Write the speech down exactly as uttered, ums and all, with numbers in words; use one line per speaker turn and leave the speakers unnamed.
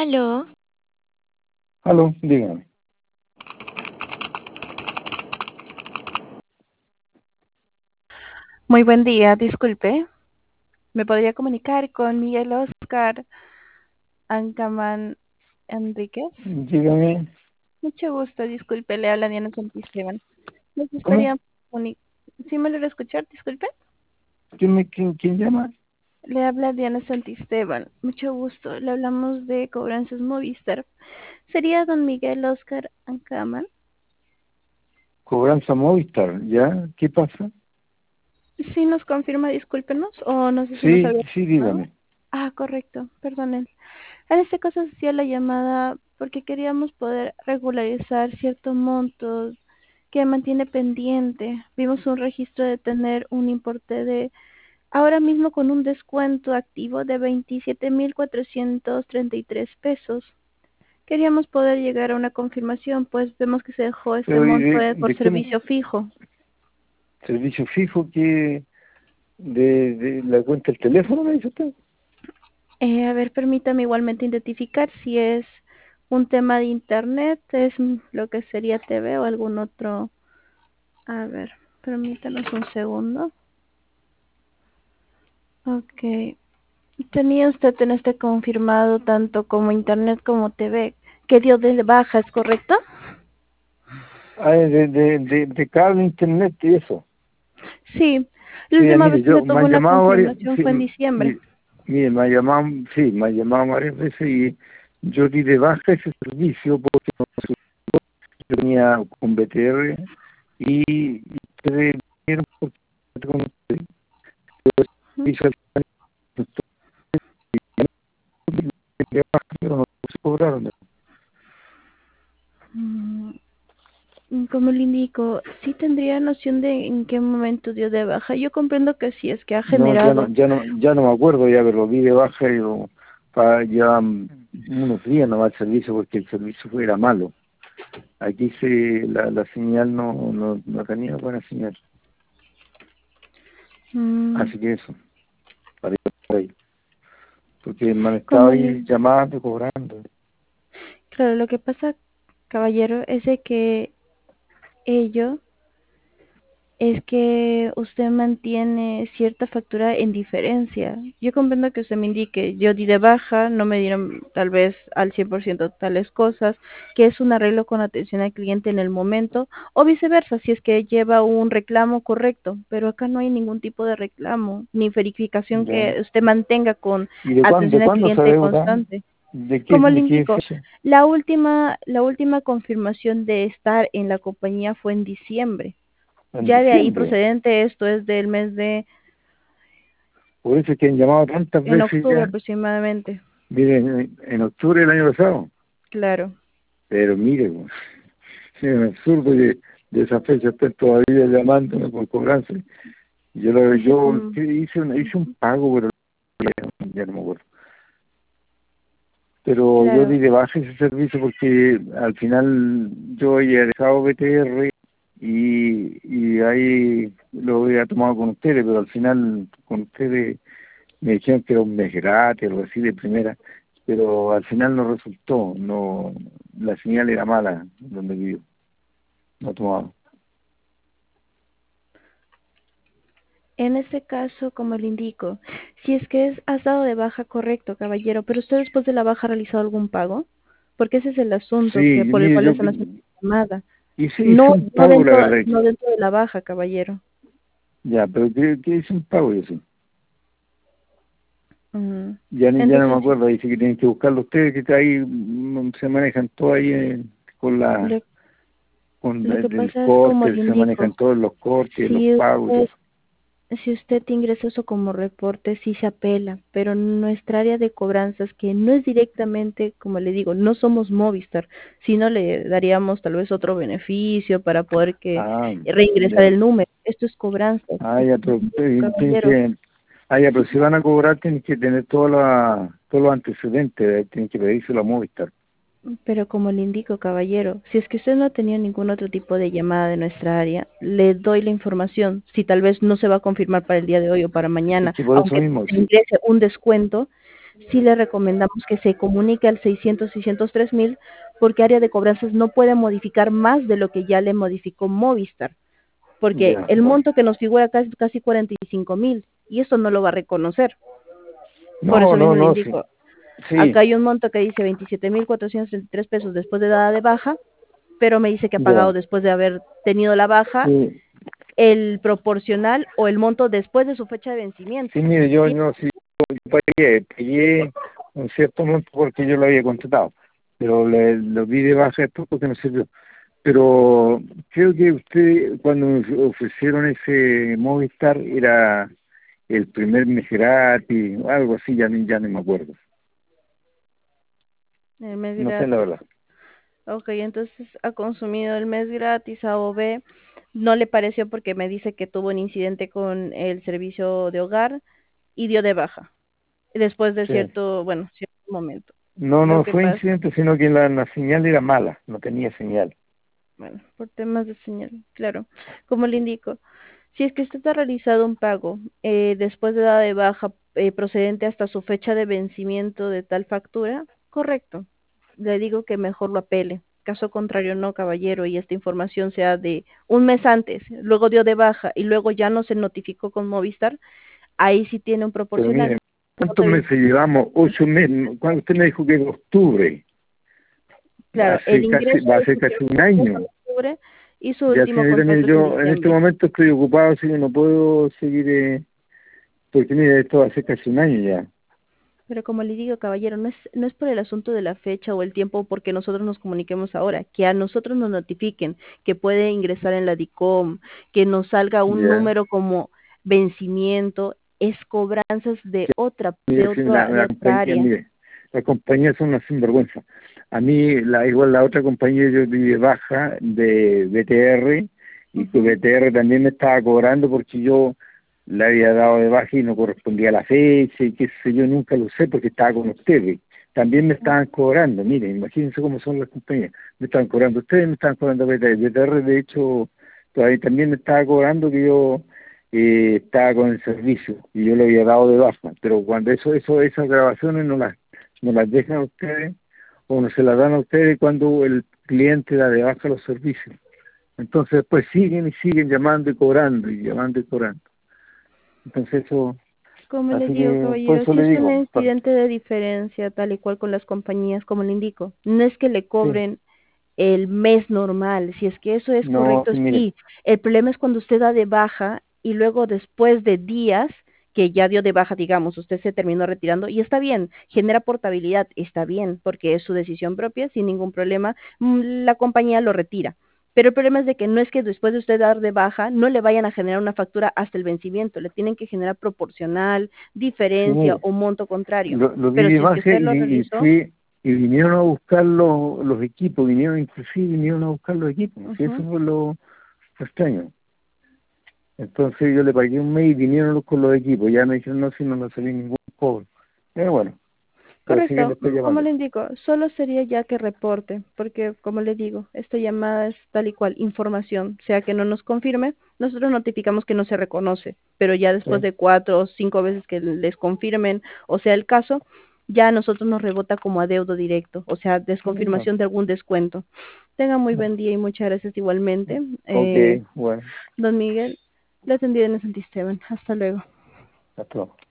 Aló.
Aló, dígame.
Muy buen día, disculpe. ¿Me podría comunicar con Miguel Oscar Ancaman Enríquez?
Dígame.
Mucho gusto, disculpe, le habla Diana Santisteban. Nos
¿Cómo?
gustaría comuni- ¿Sí me lo escuchar? Disculpe.
¿Quién, me, quién, quién llama?
Le habla Diana Santisteban. Mucho gusto. Le hablamos de Cobranzas Movistar. ¿Sería don Miguel Oscar Ancaman?
Cobranza Movistar, ¿ya? ¿Qué pasa?
Sí, nos confirma, discúlpenos, o no sé si nos
Sí,
había
sí,
confirmado.
dígame.
Ah, correcto, perdonen. En este caso se hacía la llamada porque queríamos poder regularizar cierto monto que mantiene pendiente. Vimos un registro de tener un importe de, ahora mismo con un descuento activo de veintisiete mil cuatrocientos treinta y tres pesos. Queríamos poder llegar a una confirmación, pues vemos que se dejó este
Pero, ¿y
monto
de,
eh, por
de qué me-
servicio fijo.
servicio fijo que de, de la cuenta del teléfono, me dice usted?
Eh, a ver, permítame igualmente identificar si es un tema de internet, es mm, lo que sería T V o algún otro. A ver, permítanos un segundo. Ok. Tenía usted en este confirmado tanto como internet como T V que dio de baja, ¿es correcto?
Ah, de, de, de, de cable, internet y eso.
Sí. La
Sí, ya,
última
mire,
vez que se
yo, me
tuvo
han
una
llamado varias,
confirmación
sí,
fue en
m-
diciembre.
mire, mire, me han llamado, sí, me han llamado varias veces y yo di de baja ese servicio porque no yo tenía con B T R y, y ustedes dijeron porque con ustedes,
Ujú.
hizo el de baja, pero no se cobraron.
Mm, Como le indico, sí tendría noción de en qué momento dio de baja. Yo comprendo que sí, es que ha
No, ya no,
generado.
ya no, ya no me acuerdo ya, pero lo di de baja y lo, para ya mm, unos días no va el servicio porque el servicio fue- era malo. Aquí se, la, la señal no, no, no tenía buena señal.
mm,
Así que eso, para ir por ahí. Porque me han estado
Como
ahí
le,
llamando, cobrando.
claro, lo que pasa, caballero, es de que ello es que usted mantiene cierta factura en diferencia. Yo comprendo que usted me indique, yo di de baja, no me dieron tal vez al cien por ciento tales cosas, que es un arreglo con atención al cliente en el momento, o viceversa, si es que lleva un reclamo correcto, pero acá no hay ningún tipo de reclamo, ni verificación
Ya.
que usted mantenga con
¿Y de cuándo, de
atención al
cuándo se
cliente
deuda?
constante.
¿De qué,
Como le
de qué
indico,
fecha?
la última, la última confirmación de estar en la compañía fue en diciembre.
En
Ya de ahí
diciembre.
procedente, esto es del mes de,
Por eso es que han llamado tantas
en
veces
octubre
ya.
aproximadamente,
Miren, en, en octubre del año pasado.
claro.
Pero mire, pues, es absurdo que de esa fecha estén todavía llamándome por cobranza. Yo lo,
Ese
yo
com-
hice, un- hice un pago, pero ya, ya no me acuerdo. Pero yo
claro,
di de baja ese servicio porque al final yo había dejado B T R y, y ahí lo había tomado con ustedes, pero al final con ustedes me dijeron que era un mes gratis, algo así de primera, pero al final no resultó, no, la señal era mala donde vivo, no tomaba.
en este caso, como le indico, si es que es, has dado de baja, correcto, caballero, pero usted después de la baja ha realizado algún pago, porque ese es el
Sí,
asunto que por el
mire,
cual
yo
están haciendo la llamada.
hice, hice
No,
un
no
pago, la
dentro,
verdad
no
que,
dentro de la baja, caballero.
ya, pero que, que hice un pago yo sí.
Mm.
Ya, ni- ya no me
Entonces,
acuerdo, dice que tienen que buscarlo ustedes, que ahí mm, se manejan todo ahí eh, con la,
lo,
con
lo
la-
que
del
pasa es como
corte,
le
se manejan
indico,
todos los cortes, los
si
pagos y todo
usted
eso.
Si usted ingresa eso como reporte, sí se apela, pero nuestra área de cobranzas, que no es directamente, como le digo, no somos Movistar, sino le daríamos tal vez otro beneficio para poder que
Ah,
reingresar
ya.
el número. Esto es cobranzas,
Ah, ya, pero ustedes tienen
caballero.
que, ah, ya, pero si van a cobrar tienen que tener todos los todos los antecedentes, eh, tienen que pedírselo a Movistar.
Pero como le indico, caballero, si es que usted no ha tenido ningún otro tipo de llamada de nuestra área, le doy la información. Si tal vez no se va a confirmar para el día de hoy o para
Es
mañana,
que por eso
aunque
mismo,
se
sí.
ingrese un descuento, sí le recomendamos que se comunique al seiscientos, seiscientos tres mil, porque área de cobranzas no puede modificar más de lo que ya le modificó Movistar, porque
Ya,
el
bueno.
monto que nos figura acá es casi cuarenta y cinco mil, y eso no lo va a reconocer. Por
No,
eso
no,
mismo le
no, sí.
indico,
Sí,
acá hay un monto que dice veintisiete mil cuatrocientos treinta y tres pesos después de dada de baja, pero me dice que ha pagado
ya.
después de haber tenido la baja
Sí,
el proporcional o el monto después de su fecha de
sí,
vencimiento.
mire, yo
¿Sí?
no, sí, pagué, pagué un cierto monto porque yo lo había contratado, pero le, lo vi de baja después porque no sirvió. Pero creo que usted, cuando me ofrecieron ese Movistar, era el primer mes gratis, o algo así, ya, ni- ya no me acuerdo.
El mes
No sé la
gratis.
verdad.
Ok, entonces ha consumido el mes gratis A o B. No le pareció porque me dice que tuvo un incidente con el servicio de hogar y dio de baja. Después de
Sí.
cierto, bueno, cierto momento.
No,
Lo
no
que
fue
pasa,
incidente, sino que la, la señal era mala, no tenía señal.
bueno, por temas de señal, claro. Como le indico, si es que usted ha realizado un pago eh, después de dada de baja eh, procedente hasta su fecha de vencimiento de tal factura, correcto. Le digo que mejor lo apele. Caso contrario, no, caballero, y esta información sea de un mes antes, luego dio de baja y luego ya no se notificó con Movistar, ahí sí tiene un
Pero
proporcional.
miren,
No
¿cuántos
te-
meses llevamos? Ocho meses. Cuando usted me dijo que en octubre,
Claro, el
hace casi,
ingreso
va a
de
ser
su
casi un
servicio
año.
en octubre y su
Ya,
último
señorita, mire,
contrato es en
yo en este
diciembre.
momento estoy ocupado, así que no puedo seguir, eh, porque mire, esto va a ser casi un año ya.
Pero como le digo, caballero, no es, no es por el asunto de la fecha o el tiempo porque nosotros nos comuniquemos ahora, que a nosotros nos notifiquen que puede ingresar en la DICOM, que nos salga un
Ya.
número como vencimiento, es cobranzas de otra, de
Mire, sí, la,
otra, de
la
otra
compañía,
área.
mire, las compañías son una sinvergüenza. A mí, la, igual la otra compañía yo di de baja de B T R y que
Ujú.
B T R también me estaba cobrando porque yo le había dado de baja y no correspondía a la fecha y qué sé yo, nunca lo sé porque estaba con ustedes. También me estaban cobrando, miren, imagínense cómo son las compañías. Me estaban cobrando ustedes, me estaban cobrando B T R. B T R, de hecho, todavía también me estaba cobrando que yo eh, estaba con el servicio y yo le había dado de baja, pero cuando eso, eso, esas grabaciones no las, no las dejan a ustedes o no se las dan a ustedes cuando el cliente da de baja los servicios. Entonces pues siguen y siguen llamando y cobrando y llamando y cobrando. Entonces eso,
Como le
así
digo,
que por
caballero,
eso
si
le
es un
digo, para-
incidente de diferencia, tal y cual con las compañías, como le indico, no es que le
sí,
cobren el mes normal, si es que eso es
no,
correcto,
sí, mire,
sí. El problema es cuando usted da de baja y luego después de días que ya dio de baja, digamos, usted se terminó retirando y está bien, genera portabilidad, está bien, porque es su decisión propia, sin ningún problema, mm, la compañía lo retira. Pero el problema es de que no es que después de usted dar de baja no le vayan a generar una factura hasta el vencimiento, le tienen que generar proporcional,
sí,
diferencia
mire,
o monto contrario.
lo, lo di
Pero
de
si es que
baja
usted
y,
lo
y
realizó,
fui y vinieron a buscar los, los equipos, vinieron inclusive vinieron a buscar los equipos, y eso
ujú,
fue lo extraño. Entonces yo le pagué un mes y vinieron los- con los equipos. Ya me dijeron, no, si no nos salió ningún cobro. Eh, bueno, pero sí que le
correcto,
estoy
como
llamando.
le indico, solo sería ya que reporte, porque como le digo, esta llamada es tal y cual información, sea que no nos confirme, nosotros notificamos que no se reconoce, pero ya
Sí,
después de cuatro o cinco veces que les confirmen, o sea el caso, ya a nosotros nos rebota como adeudo directo, o sea,
sí, no,
desconfirmación de algún descuento. Tenga muy
no.
buen día y muchas gracias igualmente.
Ok,
Eh,
bueno,
don Miguel, le atendí en el Santisteban. Hasta luego.
hasta luego.